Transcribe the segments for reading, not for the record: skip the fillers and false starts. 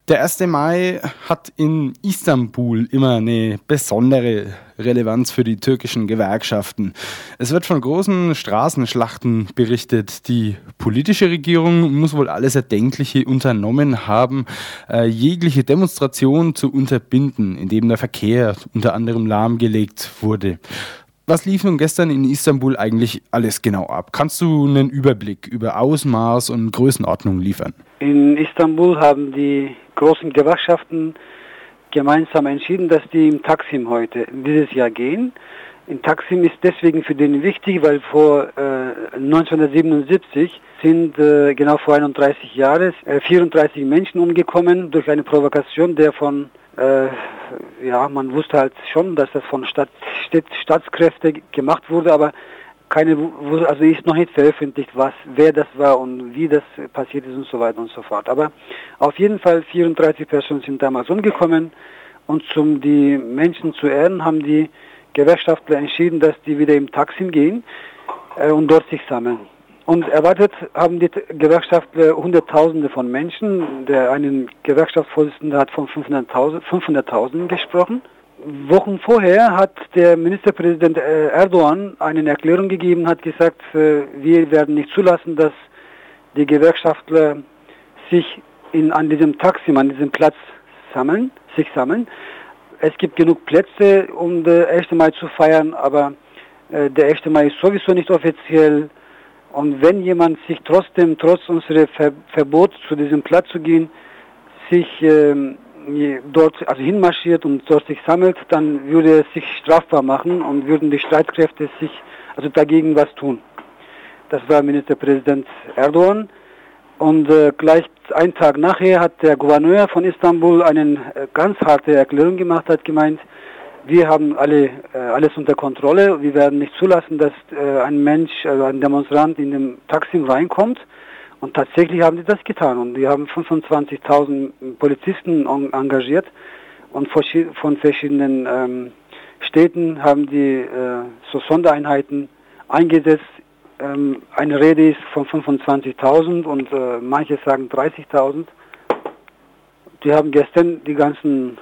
Der 1. Mai hat in Istanbul immer eine besondere Relevanz für die türkischen Gewerkschaften. Es wird von großen Straßenschlachten berichtet. Die politische Regierung muss wohl alles Erdenkliche unternommen haben, jegliche Demonstration zu unterbinden, indem der Verkehr unter anderem lahmgelegt wurde. Was lief nun gestern in Istanbul eigentlich alles genau ab? Kannst du einen Überblick über Ausmaß und Größenordnung liefern? In Istanbul haben die großen Gewerkschaften gemeinsam entschieden, dass die im Taksim heute dieses Jahr gehen. In Taksim ist deswegen für den wichtig, weil vor 1977 sind genau vor 31 Jahren 34 Menschen umgekommen durch eine Provokation, der von man wusste halt schon, dass das von Staatskräften gemacht wurde, aber ist noch nicht veröffentlicht, wer das war und wie das passiert ist und so weiter und so fort. Aber auf jeden Fall 34 Personen sind damals umgekommen und um die Menschen zu ehren, haben die Gewerkschaftler entschieden, dass die wieder im Taksim gehen und dort sich sammeln. Und erwartet haben die Gewerkschaftler Hunderttausende von Menschen. Einen Gewerkschaftsvorsitzender hat von 500.000 gesprochen. Wochen vorher hat der Ministerpräsident Erdogan eine Erklärung gegeben, hat gesagt, wir werden nicht zulassen, dass die Gewerkschaftler sich an diesem Taksim, an diesem Platz sich sammeln. Es gibt genug Plätze, um den 1. Mai zu feiern, aber der 1. Mai ist sowieso nicht offiziell. Und wenn jemand sich trotz unseres Verbot zu diesem Platz zu gehen, sich dort hinmarschiert und dort sich sammelt, dann würde es sich strafbar machen und würden die Streitkräfte dagegen was tun. Das war Ministerpräsident Erdogan. Und gleich einen Tag nachher hat der Gouverneur von Istanbul eine ganz harte Erklärung gemacht, hat gemeint, wir haben alles unter Kontrolle, wir werden nicht zulassen, dass ein Demonstrant in den Taksim reinkommt. Und tatsächlich haben sie das getan und die haben 25.000 Polizisten engagiert und von verschiedenen Städten haben die Sondereinheiten eingesetzt. Eine Rede ist von 25.000 und manche sagen 30.000. Die haben gestern die ganzen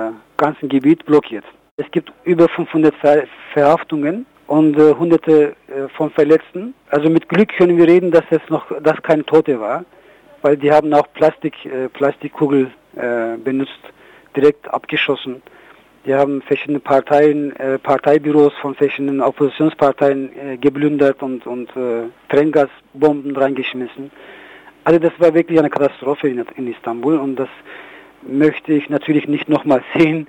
Gebiet blockiert. Es gibt über 500 Verhaftungen und Hunderte von Verletzten. Also mit Glück können wir reden, dass das kein Tote war, weil die haben auch Plastikkugel benutzt, direkt abgeschossen. Die haben verschiedene Parteibüros von verschiedenen Oppositionsparteien geplündert und Tränengasbomben reingeschmissen. Also das war wirklich eine Katastrophe in Istanbul und das möchte ich natürlich nicht nochmal sehen.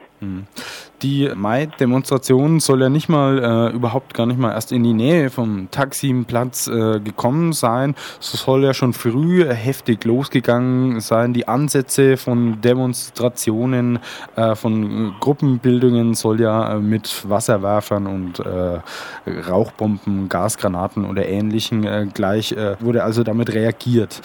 Die Mai-Demonstration soll ja überhaupt gar nicht mal erst in die Nähe vom Taksimplatz gekommen sein. Es soll ja schon früh heftig losgegangen sein. Die Ansätze von Demonstrationen, von Gruppenbildungen soll ja mit Wasserwerfern und Rauchbomben, Gasgranaten oder Ähnlichem wurde also damit reagiert.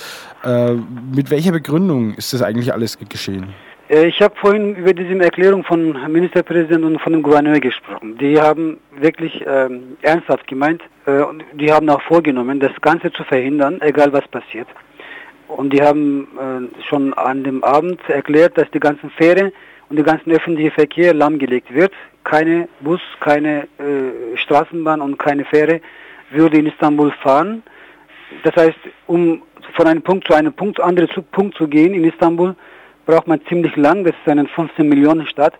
Mit welcher Begründung ist das eigentlich alles geschehen? Ich habe vorhin über diese Erklärung von Ministerpräsident und von dem Gouverneur gesprochen. Die haben wirklich ernsthaft gemeint, und die haben auch vorgenommen, das Ganze zu verhindern, egal was passiert. Und die haben schon an dem Abend erklärt, dass die ganzen Fähre und der ganze öffentliche Verkehr lahmgelegt wird. Keine Bus, keine Straßenbahn und keine Fähre würde in Istanbul fahren. Das heißt, um von einem Punkt zu einem anderen Punkt zu gehen in Istanbul, braucht man ziemlich lang, das ist eine 15 Millionen Stadt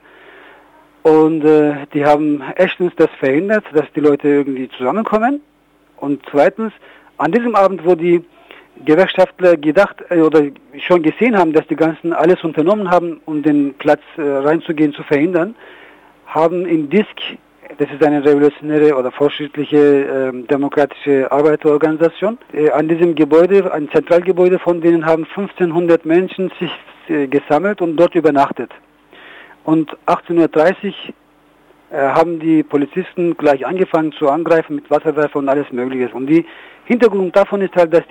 und die haben erstens das verhindert, dass die Leute irgendwie zusammenkommen und zweitens, an diesem Abend, wo die Gewerkschaftler oder schon gesehen haben, dass die ganzen alles unternommen haben, um den Platz reinzugehen zu verhindern, haben in DISK, das ist eine revolutionäre oder fortschrittliche demokratische Arbeiterorganisation, an diesem Gebäude, ein Zentralgebäude von denen haben 1500 Menschen sich gesammelt und dort übernachtet. Und 18:30 Uhr haben die Polizisten gleich angefangen zu angreifen mit Wasserwerfer und alles Mögliche. Und die Hintergrund davon ist halt, dass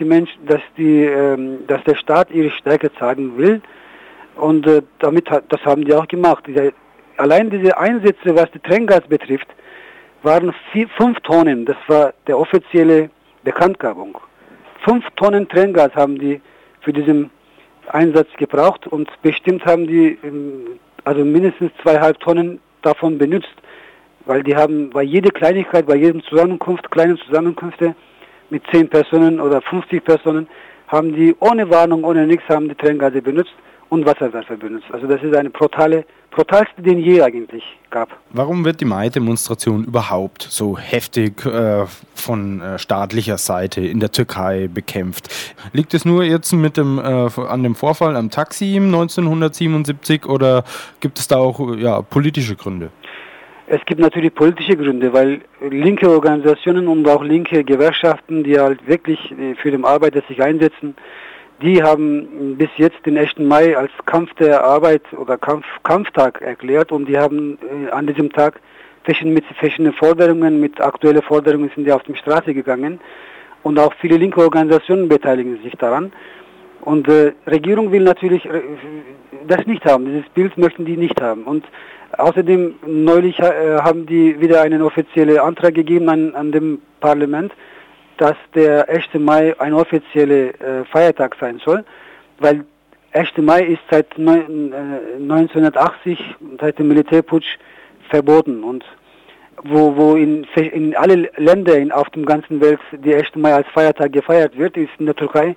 der Staat ihre Stärke zeigen will. Und das haben die auch gemacht. Allein diese Einsätze, was die Tränengas betrifft, waren 5 Tonnen. Das war der offizielle Bekanntgabung. 5 Tonnen Tränengas haben die für diesen Einsatz gebraucht und bestimmt haben die also mindestens 2,5 Tonnen davon benutzt, weil die haben bei jeder Kleinigkeit, bei jedem Zusammenkunft, kleinen Zusammenkünfte mit 10 Personen oder 50 Personen, haben die ohne Warnung, ohne nichts, haben die Tränengase benutzt und Wasserwerfer benutzt. Also das ist eine brutalste, den je eigentlich gab. Warum wird die Mai-Demonstration überhaupt so heftig von staatlicher Seite in der Türkei bekämpft? Liegt es nur jetzt mit an dem Vorfall am Taksim 1977 oder gibt es da auch politische Gründe? Es gibt natürlich politische Gründe, weil linke Organisationen und auch linke Gewerkschaften, die halt wirklich für den Arbeiter sich einsetzen, die haben bis jetzt den 1. Mai als Kampf der Arbeit oder Kampftag erklärt und die haben an diesem Tag mit verschiedenen Forderungen, mit aktuellen Forderungen sind die auf die Straße gegangen und auch viele linke Organisationen beteiligen sich daran. Und Regierung will natürlich das nicht haben, dieses Bild möchten die nicht haben. Und außerdem neulich haben die wieder einen offiziellen Antrag gegeben an dem Parlament, dass der 1. Mai ein offizieller Feiertag sein soll, weil 1. Mai ist seit 1980, seit dem Militärputsch, verboten. Und wo in alle Länder auf der ganzen Welt der 1. Mai als Feiertag gefeiert wird, ist in der Türkei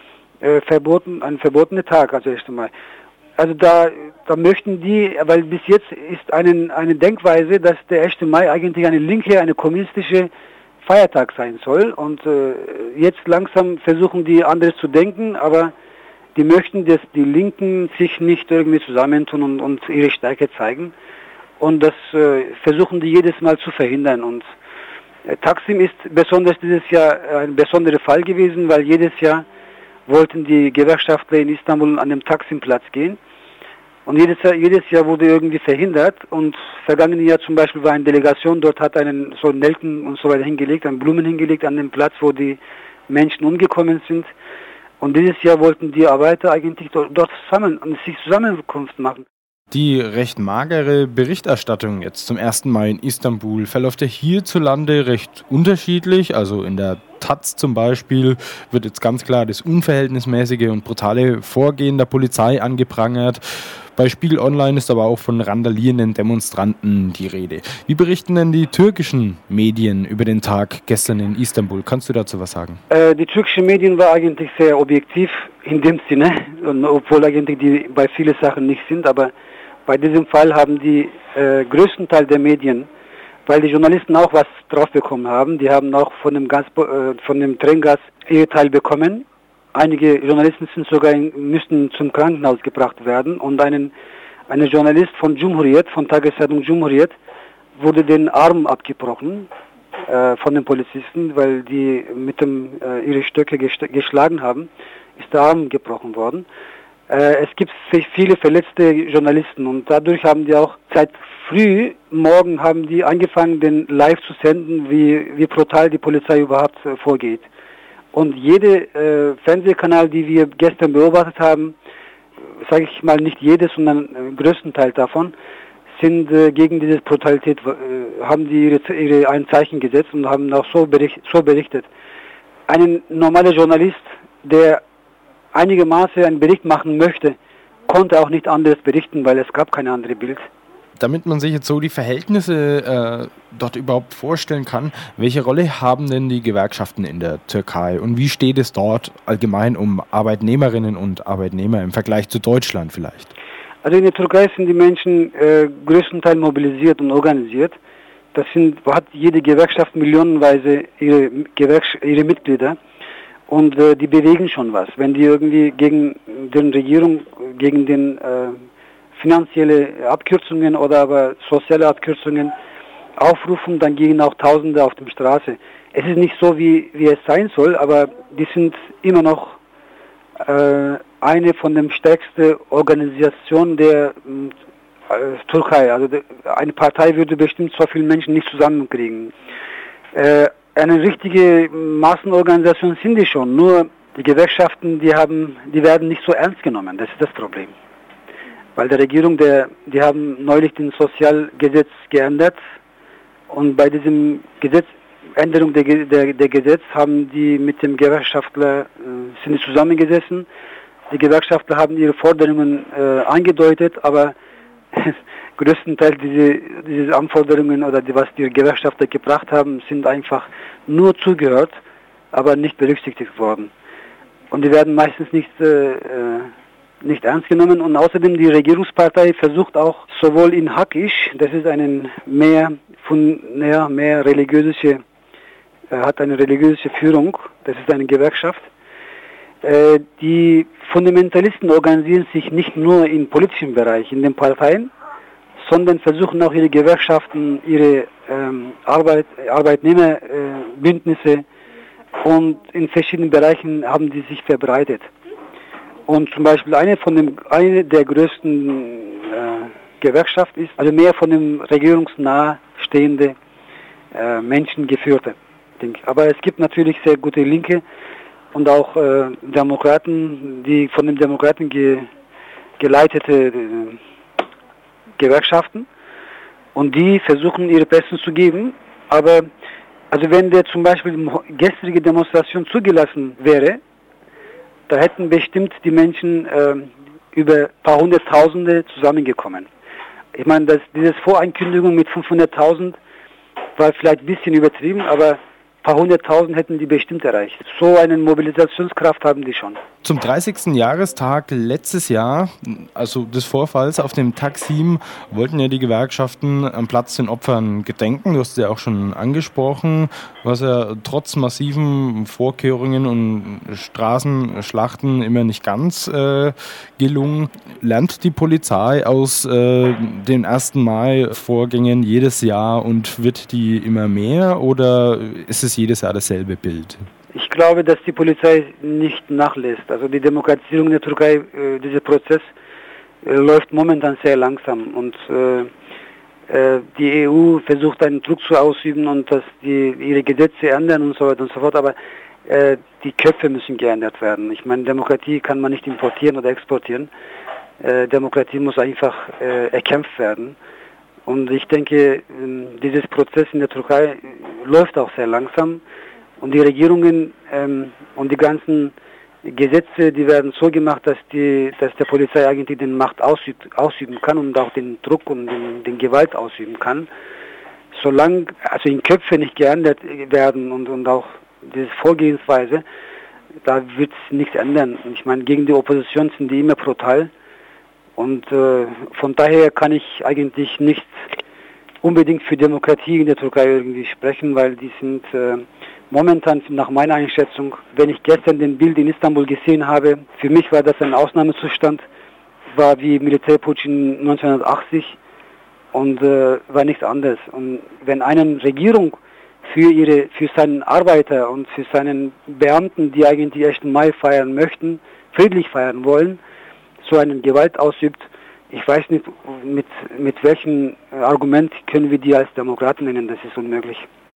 ein verbotener Tag, also 1. Mai. Also da möchten die, weil bis jetzt ist eine Denkweise, dass der 1. Mai eigentlich eine linke, eine kommunistische Feiertag sein soll und jetzt langsam versuchen die anders zu denken, aber die möchten, dass die Linken sich nicht irgendwie zusammentun und ihre Stärke zeigen und das versuchen die jedes Mal zu verhindern und Taksim ist besonders dieses Jahr ein besonderer Fall gewesen, weil jedes Jahr wollten die Gewerkschaftler in Istanbul an dem Taksimplatz gehen. Und jedes Jahr wurde irgendwie verhindert und vergangenen Jahr zum Beispiel war eine Delegation, dort hat so Nelken und so weiter hingelegt, Blumen hingelegt an dem Platz, wo die Menschen umgekommen sind. Und dieses Jahr wollten die Arbeiter eigentlich dort sich Zusammenkunft machen. Die recht magere Berichterstattung jetzt zum 1. Mai in Istanbul verläuft ja hierzulande recht unterschiedlich. Also in der Taz zum Beispiel wird jetzt ganz klar das unverhältnismäßige und brutale Vorgehen der Polizei angeprangert. Bei Spiegel Online ist aber auch von randalierenden Demonstranten die Rede. Wie berichten denn die türkischen Medien über den Tag gestern in Istanbul? Kannst du dazu was sagen? Die türkischen Medien waren eigentlich sehr objektiv in dem Sinne, obwohl eigentlich die bei vielen Sachen nicht sind, aber bei diesem Fall haben die größten Teil der Medien, weil die Journalisten auch was drauf bekommen haben, die haben auch von dem Tränengas ihr Teil bekommen. Einige Journalisten müssten zum Krankenhaus gebracht werden und ein Journalist von Tageszeitung Cumhuriyet, wurde den Arm abgebrochen von den Polizisten, weil die mit ihre Stöcke geschlagen haben, ist der Arm gebrochen worden. Es gibt viele verletzte Journalisten und dadurch haben die auch seit früh morgen haben die angefangen, den live zu senden, wie brutal die Polizei überhaupt vorgeht. Und jeder Fernsehkanal, die wir gestern beobachtet haben, sage ich mal nicht jedes, sondern größten Teil davon, sind gegen diese Brutalität, haben die ein Zeichen gesetzt und haben auch so berichtet. Ein normaler Journalist, der einigermaßen einen Bericht machen möchte, konnte auch nicht anderes berichten, weil es gab keine andere Bild. Damit man sich jetzt so die Verhältnisse dort überhaupt vorstellen kann, welche Rolle haben denn die Gewerkschaften in der Türkei und wie steht es dort allgemein um Arbeitnehmerinnen und Arbeitnehmer im Vergleich zu Deutschland vielleicht? Also in der Türkei sind die Menschen größtenteils mobilisiert und organisiert. Hat jede Gewerkschaft millionenweise ihre Mitglieder und die bewegen schon was. Wenn die irgendwie gegen den Regierung, gegen den finanzielle Abkürzungen oder aber soziale Abkürzungen aufrufen, dann gehen auch Tausende auf die Straße. Es ist nicht so, wie es sein soll, aber die sind immer noch eine von den stärksten Organisationen der Türkei. Also eine Partei würde bestimmt so viele Menschen nicht zusammenkriegen. Eine richtige Massenorganisation sind die schon, nur die Gewerkschaften, die werden nicht so ernst genommen. Das ist das Problem. Weil der Regierung, die haben neulich den Sozialgesetz geändert und bei diesem Änderung der Gesetz haben die mit dem Gewerkschaftler sind die zusammengesessen, Die Gewerkschafter haben ihre Forderungen angedeutet, aber größtenteils diese Anforderungen oder was die Gewerkschafter gebracht haben, sind einfach nur zugehört, aber nicht berücksichtigt worden. Und die werden meistens nicht ernst genommen. Und außerdem die Regierungspartei versucht auch sowohl in Hakisch, das ist hat eine religiöse Führung, das ist eine Gewerkschaft. Die Fundamentalisten organisieren sich nicht nur im politischen Bereich, in den Parteien, sondern versuchen auch ihre Gewerkschaften, ihre Arbeitnehmerbündnisse und in verschiedenen Bereichen haben die sich verbreitet. Und zum Beispiel eine der größten Gewerkschaft ist, also mehr von dem regierungsnah stehende Menschen geführte. Aber es gibt natürlich sehr gute Linke und auch Demokraten, die von den Demokraten geleitete Gewerkschaften, und die versuchen ihre Bestes zu geben. Aber also wenn der zum Beispiel gestrige Demonstration zugelassen wäre, da hätten bestimmt die Menschen über ein paar Hunderttausende zusammengekommen. Ich meine, diese Vorankündigung mit 500.000 war vielleicht ein bisschen übertrieben, aber ein paar hunderttausend hätten die bestimmt erreicht. So eine Mobilisationskraft haben die schon. Zum 30. Jahrestag letztes Jahr, also des Vorfalls auf dem Taksim, wollten ja die Gewerkschaften am Platz den Opfern gedenken. Du hast es ja auch schon angesprochen, was ja trotz massiven Vorkehrungen und Straßenschlachten immer nicht ganz gelungen. Lernt die Polizei aus den 1. Mai-Vorgängen jedes Jahr und wird die immer mehr, oder ist es jedes Jahr dasselbe Bild? Ich glaube, dass die Polizei nicht nachlässt. Also die Demokratisierung in der Türkei, dieser Prozess läuft momentan sehr langsam, und die EU versucht einen Druck zu ausüben und dass ihre Gesetze ändern und so weiter und so fort, aber die Köpfe müssen geändert werden. Ich meine, Demokratie kann man nicht importieren oder exportieren. Demokratie muss einfach erkämpft werden. Und ich denke, dieses Prozess in der Türkei läuft auch sehr langsam. Und die Regierungen und die ganzen Gesetze, die werden so gemacht, dass der Polizei eigentlich den Macht ausüben kann und auch den Druck und den Gewalt ausüben kann. Solange also in Köpfe nicht geändert werden und auch diese Vorgehensweise, da wird es nichts ändern. Ich meine, gegen die Opposition sind die immer brutal. Und von daher kann ich eigentlich nicht unbedingt für Demokratie in der Türkei irgendwie sprechen, weil die sind momentan, nach meiner Einschätzung, wenn ich gestern den Bild in Istanbul gesehen habe, für mich war das ein Ausnahmezustand, war wie Militärputsch in 1980 und war nichts anderes. Und wenn eine Regierung für seinen Arbeiter und für seinen Beamten, die eigentlich 1. Mai feiern möchten, friedlich feiern wollen, so eine Gewalt ausübt, ich weiß nicht, mit welchem Argument können wir die als Demokraten nennen, das ist unmöglich.